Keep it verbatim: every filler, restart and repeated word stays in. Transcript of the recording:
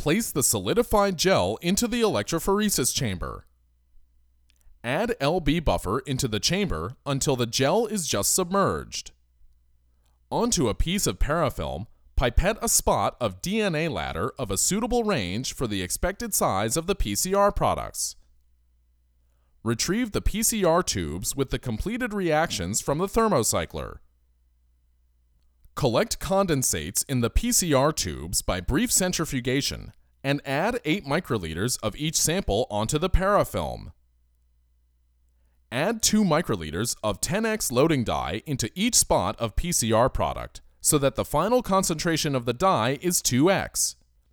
Place the solidified gel into the electrophoresis chamber. Add L B buffer into the chamber until the gel is just submerged. Onto a piece of parafilm, pipette a spot of D N A ladder of a suitable range for the expected size of the P C R products. Retrieve the P C R tubes with the completed reactions from the thermocycler. Collect condensates in the P C R tubes by brief centrifugation and add eight microliters of each sample onto the parafilm. Add two microliters of ten X loading dye into each spot of P C R product so that the final concentration of the dye is two X.